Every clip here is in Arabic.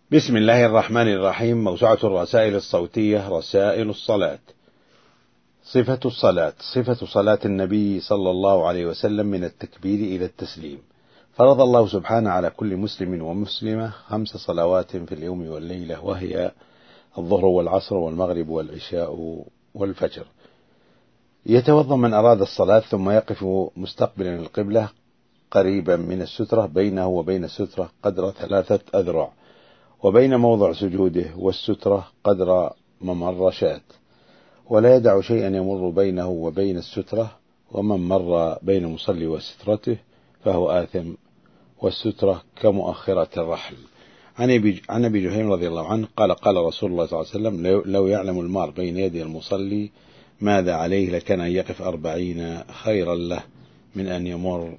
بسم الله الرحمن الرحيم. موسوعة الرسائل الصوتية رسائل الصلاة. صفة الصلاة. صفة صلاة النبي صلى الله عليه وسلم من التكبير إلى التسليم. فرض الله سبحانه على كل مسلم ومسلمة 5 صلوات في اليوم والليلة، وهي الظهر والعصر والمغرب والعشاء والفجر. يتوضأ من أراد الصلاة ثم يقف مستقبلا القبلة قريبا من السترة، بينه وبين السترة قدر 3 أذرع، وبين موضع سجوده والسترة قدر ممر شاة، ولا يدع شيئا يمر بينه وبين السترة، ومن مر بين المصلي وسترته فهو آثم، والسترة كمؤخرة الرحل. عن أبي جهيم رضي الله عنه قال قال رسول الله صلى الله عليه وسلم: لو يعلم المار بين يدي المصلي ماذا عليه لكان أن يقف 40 خيرا له من أن يمر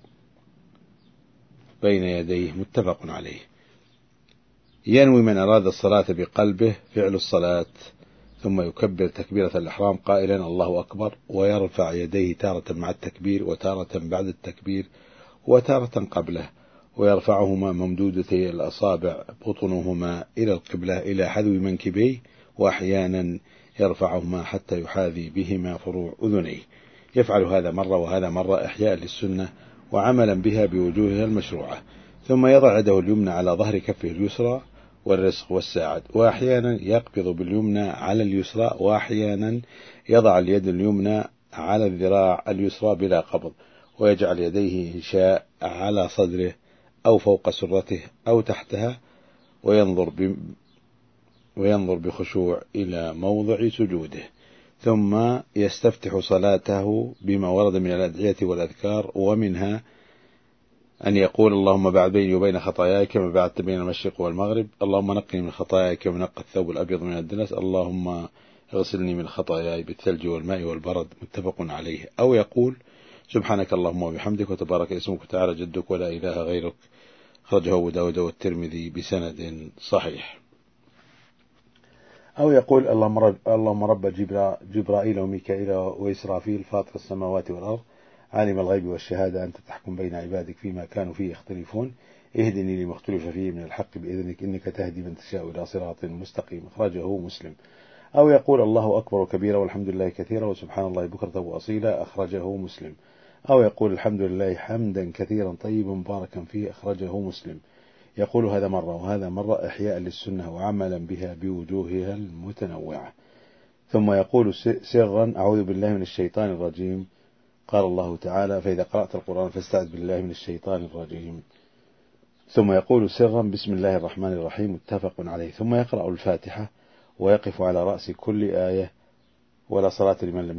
بين يديه. متفق عليه. ينوي من أراد الصلاة بقلبه فعل الصلاة، ثم يكبر تكبيرة الإحرام قائلا الله أكبر، ويرفع يديه تارة مع التكبير وتارة بعد التكبير وتارة قبله، ويرفعهما ممدودتي الأصابع بطنهما إلى القبلة إلى حذو منكبيه، وأحيانا يرفعهما حتى يحاذي بهما فروع أذنيه. يفعل هذا مرة وهذا مرة إحياء للسنة وعملا بها بوجوهها المشروعة. ثم يضع يده اليمنى على ظهر كفه اليسرى والرزق والساعد، وأحيانا يقبض باليمنى على اليسرى، وأحيانا يضع اليد اليمنى على الذراع اليسرى بلا قبض، ويجعل يديه إن شاء على صدره أو فوق سرته أو تحتها، وينظر بخشوع إلى موضع سجوده. ثم يستفتح صلاته بما ورد من الأدعية والأذكار، ومنها أن يقول اللهم بعد بيني وبين خطاياي كما بعدت بين المشرق والمغرب، اللهم نقني من خطاياي كما نقى الثوب الأبيض من الدنس، اللهم اغسلني من خطاياي بالثلج والماء والبرد. متفق عليه. أو يقول سبحانك اللهم وبحمدك وتبارك اسمك وتعالى جدك ولا إله غيرك. خرجه أبو داود والترمذي بسند صحيح. أو يقول اللهم رب جبرائيل وميكائيل وإسرافيل فاطر السماوات والأرض عالم الغيب والشهادة أنت تحكم بين عبادك فيما كانوا فيه يختلفون اهدني لما اختلف فيه من الحق بإذنك إنك تهدي من تشاء إلى صراط مستقيم. أخرجه مسلم. أو يقول الله أكبر كبيرا والحمد لله كثيرا وسبحان الله بكرة وأصيلا. أخرجه مسلم. أو يقول الحمد لله حمدا كثيرا طيبا مباركا فيه. أخرجه مسلم. يقول هذا مرة وهذا مرة إحياء للسنة وعملا بها بوجوهها المتنوعة. ثم يقول سرا أعوذ بالله من الشيطان الرجيم، قال الله تعالى فإذا قرأت القرآن فاستعذ بالله من الشيطان الرجيم. ثم يقول سرا بسم الله الرحمن الرحيم. متفق عليه. ثم يقرأ الفاتحة ويقف على رأس كل آية، ولا صلاة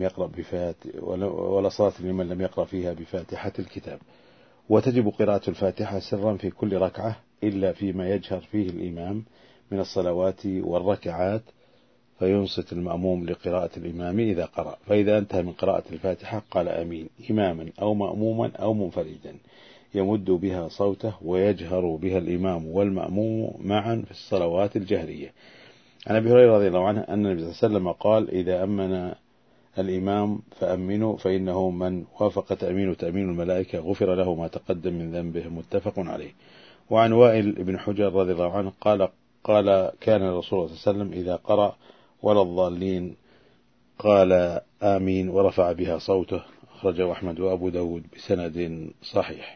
لمن لم يقرأ فيها بفاتحة الكتاب. وتجب قراءة الفاتحة سرا في كل ركعة إلا فيما يجهر فيه الإمام من الصلوات والركعات، فينصت المأموم لقراءة الإمام إذا قرأ، فإذا انتهى من قراءة الفاتحة قال آمين إماما أو مأموما أو منفردا، يمد بها صوته ويجهر بها الإمام والمأموم معا في الصلوات الجهرية. عن أبي هريرة رضي الله عنه أن النبي صلى الله عليه وسلم قال إذا أمن الإمام فأمنوا فإنه من وافق تأمين الملائكة غفر له ما تقدم من ذنبه. متفق عليه. وعن وائل بن حجر رضي الله عنه قال كان الرسول صلى الله عليه وسلم إذا قرأ ولا الضالين قال آمين ورفع بها صوته. أخرجه أحمد وأبو داود بسند صحيح.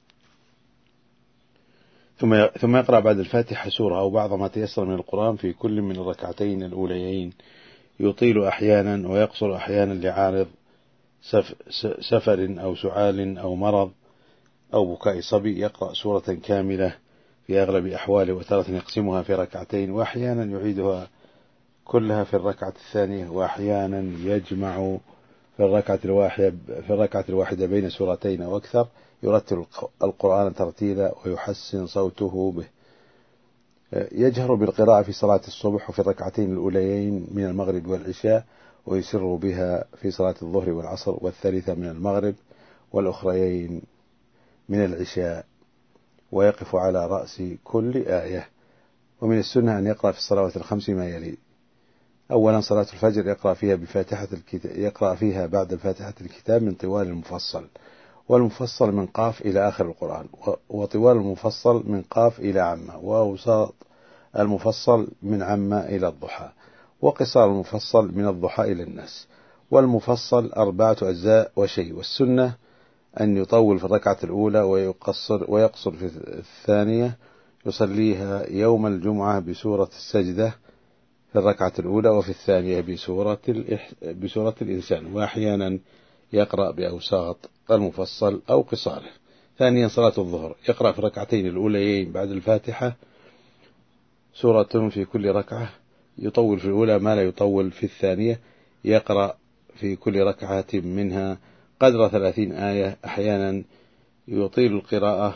ثم يقرأ بعد الفاتحة سورة أو بعض ما تيسر من القرآن في كل من الركعتين الأوليين، يطيل أحيانا ويقصر أحيانا لعارض سفر أو سعال أو مرض أو بكاء صبي. يقرأ سورة كاملة في أغلب أحواله، وتارة يقسمها في ركعتين، وأحيانا يعيدها كلها في الركعة الثانية، وأحيانا يجمع في الركعة الواحدة بين سورتين أو أكثر. يرتل القرآن ترتيلا ويحسن صوته به. يجهر بالقراءة في صلاة الصبح وفي الركعتين الأوليين من المغرب والعشاء، ويسر بها في صلاة الظهر والعصر والثالثة من المغرب والأخريين من العشاء، ويقف على رأس كل آية. ومن السنة أن يقرأ في الصلوات الخمس ما يلي: أولا صلاة الفجر يقرأ فيها بعد الفاتحة الكتاب من طوال المفصل، والمفصل من قاف إلى آخر القرآن، وطوال المفصل من قاف إلى عامة، وأوساط المفصل من عما إلى الضحى، وقصار المفصل من الضحى إلى الناس. والمفصل 4 أجزاء وشيء. والسنة أن يطول في الركعة الأولى ويقصر في الثانية، يصليها يوم الجمعة بسورة السجدة في الركعة الأولى، وفي الثانية بسورة الإنسان، وأحيانا يقرأ بأوساط المفصل أو قصاره. ثانيا صلاة الظهر، يقرأ في الركعتين الأوليين بعد الفاتحة سورة في كل ركعة، يطول في الأولى ما لا يطول في الثانية، يقرأ في كل ركعة منها قدر 30 آية، أحيانا يطيل القراءة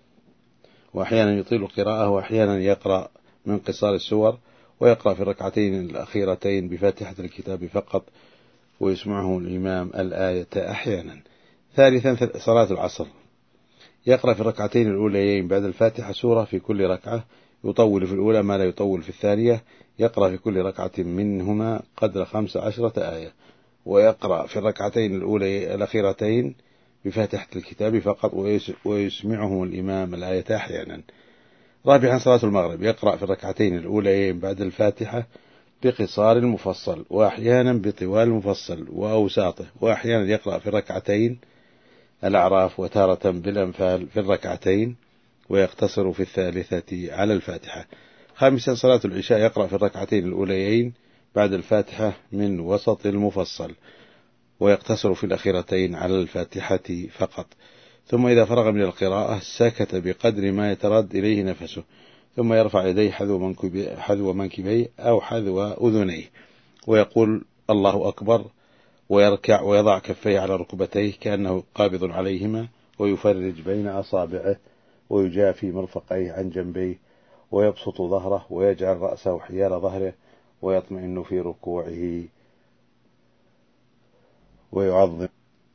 وأحيانا يقرأ من قصار السور، ويقرأ في الركعتين الأخيرتين بفاتحة الكتاب فقط، ويسمعه الإمام الآية أحيانا. ثالثا صلاة العصر، يقرأ في الركعتين الأوليين بعد الفاتحة سورة في كل ركعة، يطول في الأولى ما لا يطول في الثانية، يقرأ في كل ركعة منهما قدر 15 آية، ويقرأ في الركعتين الأخيرتين بفاتحة الكتاب فقط، ويسمعه الإمام الآية أحيانا. رابعا صلاة المغرب، يقرأ في الركعتين الأوليين بعد الفاتحة بقصار المفصل، وأحيانا بطوال المفصل وأوساطه، وأحيانا يقرأ في الركعتين الأعراف وتارة بالأنفال في الركعتين، ويقتصر في الثالثة على الفاتحة. خامسا صلاة العشاء، يقرأ في الركعتين الأوليين بعد الفاتحة من وسط المفصل، ويقتصر في الأخيرتين على الفاتحة فقط. ثم إذا فرغ من القراءة سكت بقدر ما يترد إليه نفسه، ثم يرفع يديه حذو منكبيه أو حذو أذنيه، ويقول الله أكبر، ويركع ويضع كفيه على ركبتيه كأنه قابض عليهما، ويفرج بين أصابعه، ويجافي مرفقيه عن جنبيه، ويبسط ظهره، ويجعل رأسه حيال ظهره، ويطمئن في ركوعه ويعظم.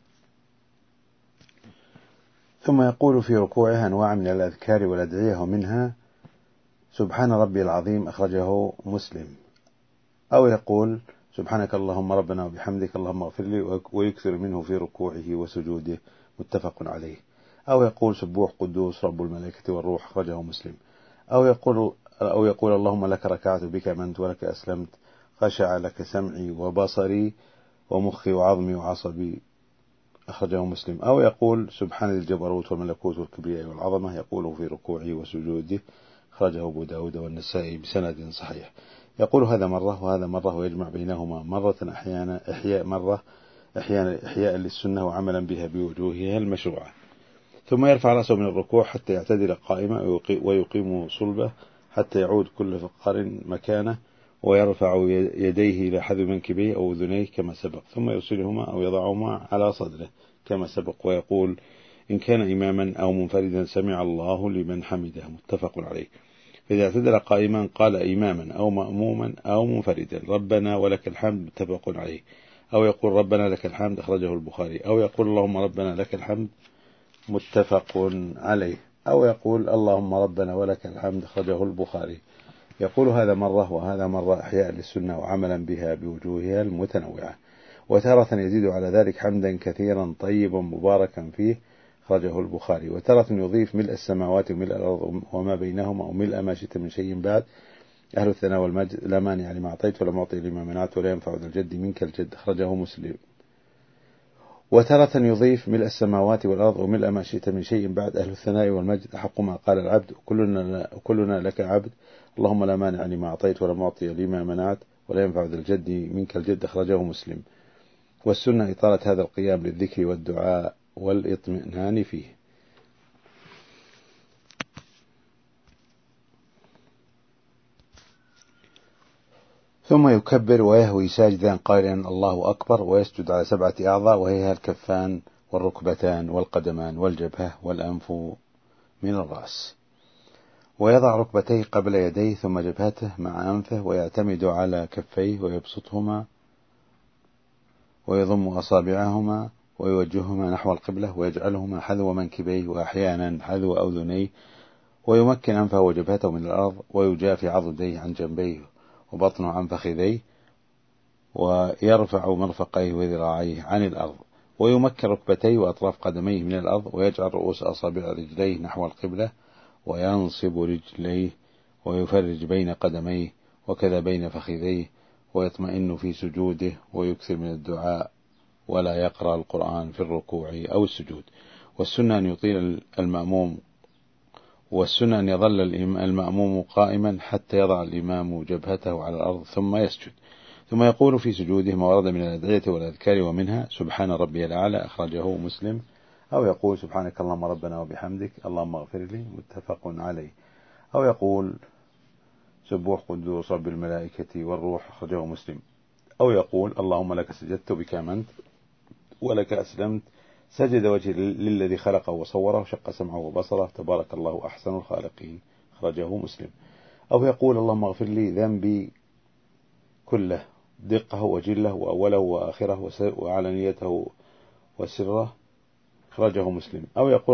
ثم يقول في ركوعه أنواع من الأذكار والأدعية، ومنها سبحان ربي العظيم، أخرجه مسلم. أو يقول سبحانك اللهم ربنا وبحمدك اللهم اغفر لي، ويكثر منه في ركوعه وسجوده، متفق عليه. أو يقول سبوح قدوس رب الملائكة والروح، أخرجه مسلم. أو يقول اللهم لك ركعت بك آمنت ولك أسلمت، خشع لك سمعي وبصري ومخي وعظمي وعصبي، أخرجه مسلم. أو يقول سبحان ذي الجبروت والملكوت والكبرياء والعظمة، يقوله في ركوعه وسجوده، أخرجه أبو داود والنسائي بسند صحيح. يقول هذا مرة وهذا مرة، ويجمع بينهما مرة أحيانا إحياء للسنة وعملا بها بوجوهها المشروعة. ثم يرفع رأسه من الركوع حتى يعتدل قائمة، ويقيم صلبه حتى يعود كل فقر مكانه، ويرفع يديه إلى حذو منكبيه أو أذنيه كما سبق، ثم يرسلهما أو يضعهما على صدره كما سبق، ويقول إن كان إماما أو منفردا سمع الله لمن حمده، متفق عليه. فإذا اعتدل قائما قال إماما أو مأموما أو منفردا ربنا ولك الحمد، متفق عليه. أو يقول ربنا لك الحمد، أخرجه البخاري. أو يقول اللهم ربنا لك الحمد، متفق عليه. أو يقول اللهم ربنا ولك الحمد، أخرجه البخاري. يقول هذا مرة وهذا مرة، إحياء للسنة وعملا بها بوجوهها المتنوعة. وتارة يزيد على ذلك حمدا كثيرا طيبا مباركا فيه، أخرجه البخاري. وتارة يضيف ملء السماوات وملء الأرض وما بينهما، وملء ما شئت من شيء بعد، أهل الثناء والمجد، لا مانع لما أعطيت ولا معطي لما منعت ولا ينفع ذا الجد منك الجد، أخرجه مسلم. وتارة يضيف ملء السماوات والأرض وملء ما شئت من شيء بعد، أهل الثناء والمجد، أحق ما قال العبد، كلنا لك عبد، اللهم لا مانع لما أعطيت ولا معطي لما منعت ولا ينفع ذا الجد منك الجد، أخرجه مسلم. والسنة إطالة هذا القيام للذكر والدعاء والإطمئنان فيه. ثم يكبر ويهوي ساجدا قائلا الله أكبر، ويسجد على 7 أعضاء، وهي الكفان والركبتان والقدمان والجبهة والأنف من الرأس، ويضع ركبتيه قبل يديه ثم جبهته مع أنفه، ويعتمد على كفيه ويبسطهما ويضم أصابعهما ويوجههما نحو القبلة، ويجعلهما حذو منكبيه وأحيانا حذو أذنيه، ويمكن أنفه وجبهته من الأرض، ويجافي عضديه عن جنبيه وبطنه عن فخذيه، ويرفع مرفقيه وذراعيه عن الأرض، ويمكن ركبتيه وأطراف قدميه من الأرض، ويجعل رؤوس أصابع رجليه نحو القبلة، وينصب رجليه ويفرج بين قدميه وكذا بين فخذيه، ويطمئن في سجوده ويكثر من الدعاء، ولا يقرأ القرآن في الركوع أو السجود. والسنة أن يطيل المأموم، والسنة أن يظل المأموم قائما حتى يضع الإمام جبهته على الأرض ثم يسجد، ثم يقول في سجوده ما ورد من الأدعية والأذكار، ومنها سبحان ربي الأعلى أخرجه مسلم، أو يقول سبحانك اللهم ربنا وبحمدك اللهم اغفر لي متفق عليه، أو يقول سبوح قدوس رب الملائكة والروح أخرجه مسلم، أو يقول اللهم لك سجدت بك آمنت ولك أسلمت سجد وجهي للذي خلقه وصوره شق سمعه وبصره تبارك الله أحسن الخالقين أخرجه مسلم، أو يقول اللهم اغفر لي ذنبي كله دقه وجله وأوله وآخره وعلانيته وسره أخرجه مسلم، أو يقول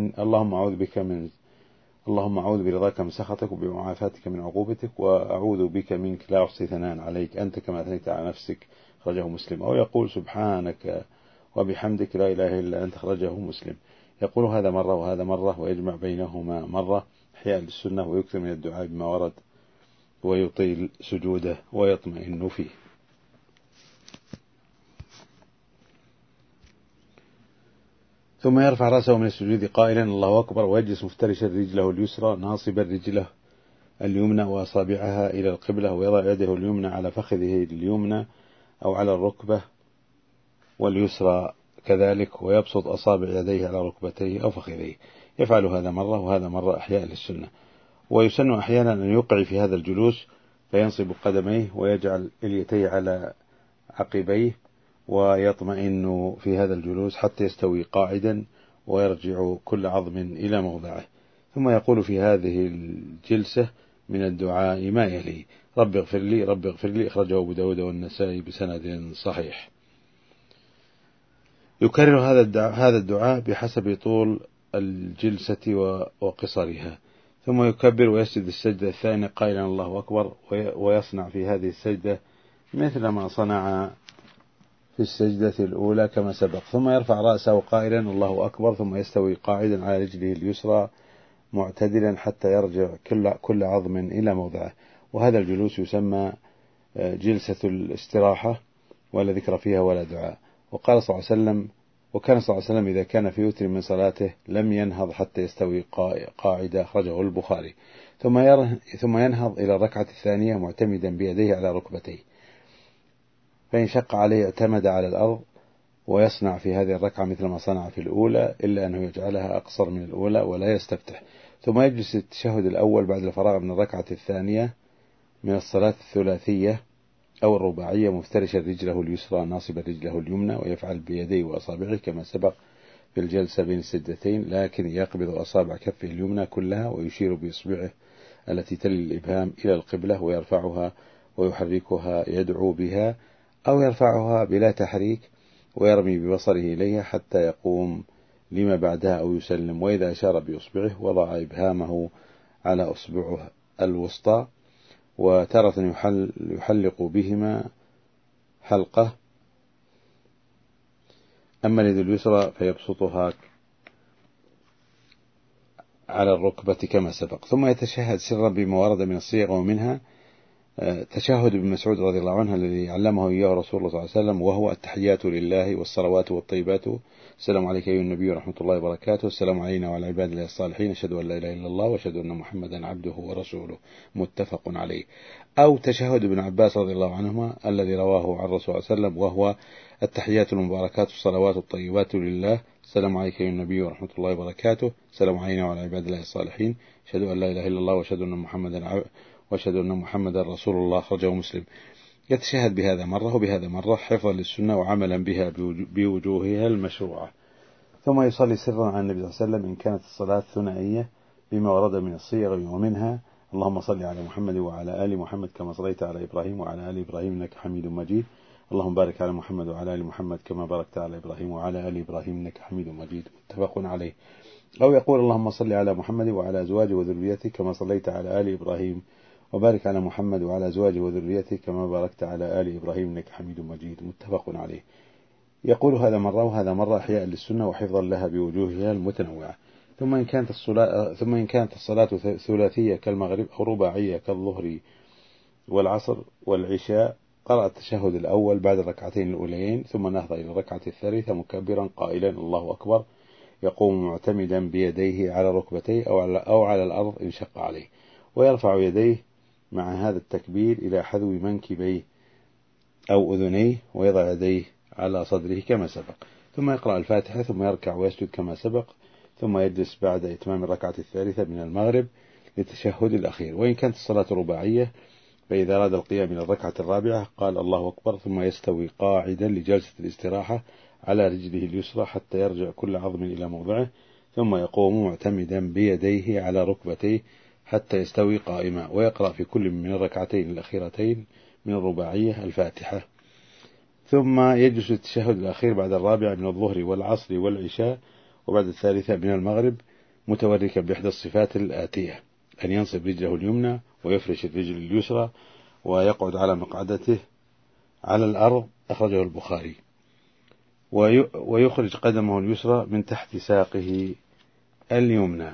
اللهم أعوذ برضاك من سخطك وبمعافاتك من عقوبتك وأعوذ بك منك لا أحصي ثناء عليك أنت كما أثنيت على نفسك أخرجه مسلم، أو يقول سبحانك وبحمدك لا إله إلا أنت أخرجه مسلم. يقول هذا مرة وهذا مرة، ويجمع بينهما مرة إحياء للسنة، ويكثر من الدعاء بما ورد، ويطيل سجوده ويطمئن فيه. ثم يرفع رأسه من السجود قائلا الله أكبر، ويجلس مفترشا رجله اليسرى ناصبا رجله اليمنى وأصابعها إلى القبلة، ويضع يده اليمنى على فخذه اليمنى أو على الركبة واليسرى كذلك، ويبسط أصابع يديه على ركبتيه أو فخذيه. يفعل هذا مرة وهذا مرة إحياء للسنة. ويسن أحيانا أن يوقع في هذا الجلوس فينصب قدميه ويجعل اليتيه على عقبيه، ويطمئن في هذا الجلوس حتى يستوي قاعدا ويرجع كل عظم إلى موضعه، ثم يقول في هذه الجلسة من الدعاء ما يلي: رب اغفر لي رب اغفر لي أخرجه أبو داود والنسائي بسند صحيح. يكرر هذا الدعاء بحسب طول الجلسة وقصرها، ثم يكبر ويسجد السجدة الثانية قائلا الله أكبر، ويصنع في هذه السجدة مثل ما صنع في السجدة الأولى كما سبق، ثم يرفع رأسه قائلا الله أكبر، ثم يستوي قاعدا على رجله اليسرى معتدلا حتى يرجع كل عظم إلى موضعه. وهذا الجلوس يسمى جلسة الاستراحة، ولا ذكر فيها ولا دعاء. وكان صلى الله عليه وسلم إذا كان في وتر من صلاته لم ينهض حتى يستوي قاعدة أخرجه البخاري، ثم ينهض إلى الركعة الثانية معتمدا بيديه على ركبتيه، فإن شق عليه اعتمد على الأرض، ويصنع في هذه الركعة مثل ما صنع في الأولى، إلا أنه يجعلها أقصر من الأولى ولا يستفتح، ثم يجلس التشهد الأول بعد الفراغ من الركعة الثانية من الصلاة الثلاثية أو الرباعية مفترشا رجله اليسرى ناصبا رجله اليمنى، ويفعل بيديه وأصابعه كما سبق في الجلسة بين السجدتين، لكن يقبض أصابع كفه اليمنى كلها ويشير بإصبعه التي تلي الإبهام إلى القبلة ويرفعها ويحركها يدعو بها، أو يرفعها بلا تحريك ويرمي ببصره إليها حتى يقوم لما بعدها أو يسلم، وإذا أشار بإصبعه وضع إبهامه على أصبعه الوسطى، وتارة يحلق بهما حلقة، أما اليد اليسرى فيبسطها على الركبة كما سبق، ثم يتشهد سرا بما ورد من الصيغ، ومنها تشهد ابن مسعود رضي الله عنه الذي علمه إياه رسول الله صلى الله عليه وسلم، وهو التحيات لله والصلوات والطيبات، السلام عليك أيها النبي ورحمة الله وبركاته، السلام علينا وعلى عباد الله الصالحين، أشهد أن لا إله إلا الله وأشهد أن محمدا عبده ورسوله، متفق عليه. أو تشهد ابن عباس رضي الله عنهما الذي رواه عن رسول الله صلى الله عليه وسلم، وهو التحيات المباركات الصلوات الطيبات لله، السلام عليك أيها النبي ورحمة الله وبركاته، السلام علينا وعلى عباد الله الصالحين، أشهد أن لا إله إلا الله وأشهد أن محمدا رسول الله، أخرجه مسلم. يتشهد بهذا مرة وبهذا مرة حفظا للسنة وعملا بها بوجوهها المشروعة، ثم يصلي سرا على النبي صلى الله عليه وسلم إن كانت الصلاة ثنائية بما ورد من الصيغ، ومنها اللهم صل على محمد وعلى آل محمد كما صليت على إبراهيم وعلى آل إبراهيم إنك حميد مجيد، اللهم بارك على محمد وعلى آل محمد كما باركت على إبراهيم وعلى آل إبراهيم إنك حميد مجيد، متفق عليه. أو يقول اللهم صل على محمد وعلى أزواجه وذريته كما صليت على آل إبراهيم وبارك على محمد وعلى أزواجه وذريته كما باركت على آل إبراهيم إنك حميد مجيد، متفق عليه. يقول هذا مرة وهذا مرة إحياء للسنة وحفظا لها بوجوهها المتنوعة. ثم إن كانت الصلاة ثلاثية كالمغرب أو رباعية كالظهر والعصر والعشاء قرأ التشهد الأول بعد الركعتين الأوليين، ثم نهض إلى الركعة الثالثة مكبرا قائلا الله أكبر، يقوم معتمدا بيديه على ركبتيه أو على الأرض إن شق عليه، ويرفع يديه مع هذا التكبير إلى حذو منكبيه أو أذنيه، ويضع يديه على صدره كما سبق، ثم يقرأ الفاتحة، ثم يركع ويسجد كما سبق، ثم يجلس بعد إتمام الركعة الثالثة من المغرب للتشهد الأخير. وإن كانت الصلاة رباعية فإذا أراد القيام من الركعة الرابعة قال الله أكبر، ثم يستوي قاعدا لجلسة الاستراحة على رجله اليسرى حتى يرجع كل عظم إلى موضعه، ثم يقوم معتمدا بيديه على ركبتيه حتى يستوي قائما، ويقرأ في كل من الركعتين الأخيرتين من الرباعية الفاتحة، ثم يجلس التشهد الأخير بعد الرابعة من الظهر والعصر والعشاء وبعد الثالثة من المغرب متوركا بإحدى الصفات الآتية: أن ينصب رجله اليمنى ويفرش الرجل اليسرى ويقعد على مقعدته على الأرض، أخرجه البخاري، ويخرج قدمه اليسرى من تحت ساقه اليمنى.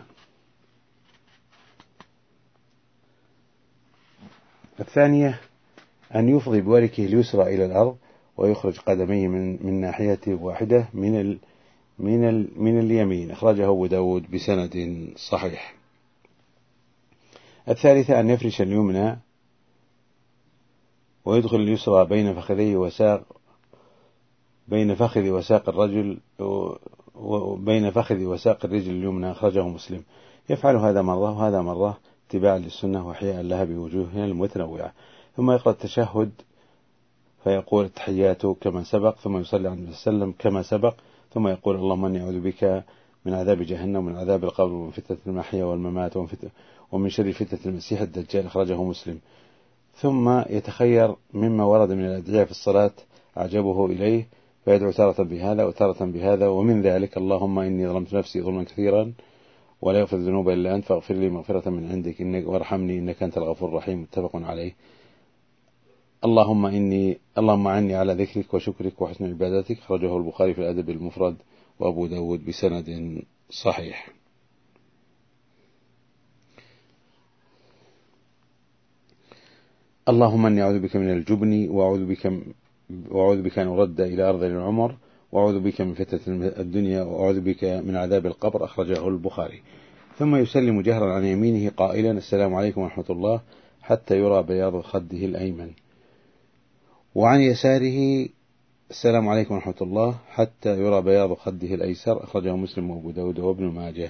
الثانية أن يفضي بوركه اليسرى إلى الأرض ويخرج قدميه من ناحية واحدة من اليمين، أخرجه أبو داود بسند صحيح. الثالثة أن يفرش اليمنى ويدخل اليسرى بين فخذ وساق الرجل وبين فخذ وساق الرجل اليمنى، أخرجه مسلم. يفعل هذا مرة وهذا مرة اتباعا للسنة وحياء لها بوجوهها المتنوعة. ثم يقرأ التشهد فيقول التحيات كما سبق، ثم يصلي على النبي صلى الله عليه وسلم كما سبق، ثم يقول اللهم إني أعوذ بك من عذاب جهنم ومن عذاب القبر ومن فتنة المحيا والممات ومن شر فتنة المسيح الدجال، أخرجه مسلم. ثم يتخير مما ورد من الأدعية في الصلاة أعجبه إليه فيدعو تارة بهذا وتارة بهذا، ومن ذلك اللهم إني ظلمت نفسي ظلما كثيرا ولا يغفر الذنوب إلا أنت فاغفر لي مغفرة من عندك وارحمني إنك أنت الغفور الرحيم، متفق عليه. اللهم عني على ذكرك وشكرك وحسن عبادتك، أخرجه البخاري في الأدب المفرد وأبو داود بسند صحيح. اللهم إني أعوذ بك من الجبن وأعوذ بك أن أرد إلى أرض العمر، وأعوذ بك من فتنة الدنيا، وأعوذ بك من عذاب القبر، أخرجه البخاري. ثم يسلم جهرا عن يمينه قائلا السلام عليكم ورحمة الله حتى يرى بياض خده الأيمن، وعن يساره السلام عليكم ورحمة الله حتى يرى بياض خده الأيسر، أخرجه مسلم وأبو داود وابن ماجه.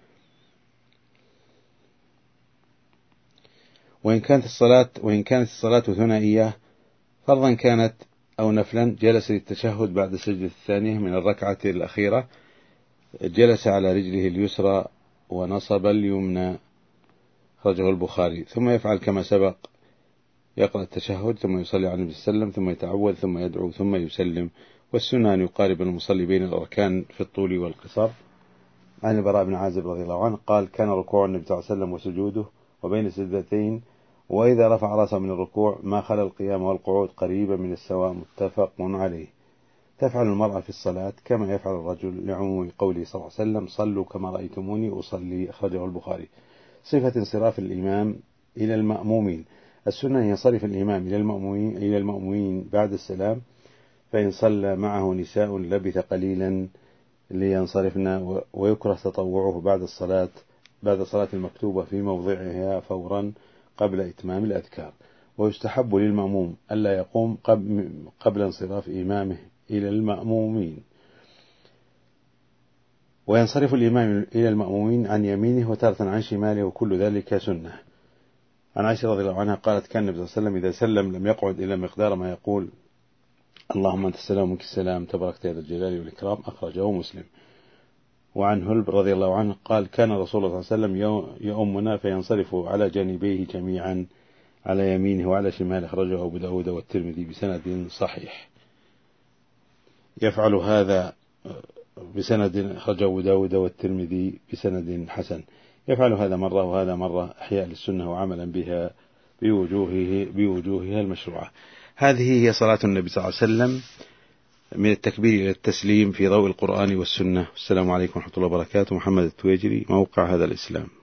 وإن كانت الصلاة ثنائية فرضا كانت أو نفلا جلس للتشهد بعد السجدة الثانية من الركعة الأخيرة، جلس على رجله اليسرى ونصب اليمنى، أخرجه البخاري. ثم يفعل كما سبق، يقرأ التشهد ثم يصلي على النبي صلى الله عليه وسلم ثم يتعوذ ثم يدعو ثم يسلم. والسنة أن يقارب المصلي بين الأركان في الطول والقصر. عن البراء بن عازب رضي الله عنه قال كان ركوع النبي صلى الله عليه وسلم وسجوده وبين السجدتين وإذا رفع رأسه من الركوع ما خلا القيام والقعود قريبا من السواء، متفق عليه. تفعل المرأة في الصلاة كما يفعل الرجل لعموم قوله صلى الله عليه وسلم صلوا كما رأيتموني أصلي، أخرجه البخاري. صفة انصراف الإمام إلى المأمومين. السنة أن ينصرف الإمام إلى المأمومين بعد السلام، فإن صلى معه نساء لبث قليلا لينصرفن، ويكره تطوعه بعد الصلاة المكتوبة في موضعها فورا قبل إتمام الأذكار. ويستحب للمأموم ألا يقوم قبل انصراف إمامه إلى المأمومين، وينصرف الإمام إلى المأمومين عن يمينه وتارة عن شماله، وكل ذلك سنة. عن عائشة رضي الله عنها قالت كان النبي صلى الله عليه وسلم إذا سلم لم يقعد إلى مقدار ما يقول اللهم أنت السلام ومنك السلام تباركت يا ذا الجلال والإكرام، أخرجه مسلم. وعن هلب رضي الله عنه قال كان رسول الله صلى الله عليه وسلم يؤمنا فينصرف على جانبيه جميعا على يمينه وعلى شماله، أخرجه أبو داود والترمذي بسند صحيح. يفعل هذا بسند، أخرجه أبو داود والترمذي بسند حسن. يفعل هذا مرة وهذا مرة إحياء للسنة وعملا بها بوجوهها المشروعة. هذه هي صلاة النبي صلى الله عليه وسلم من التكبير إلى التسليم في ضوء القرآن والسنة. السلام عليكم ورحمة الله وبركاته. محمد التويجري، موقع هذا الإسلام.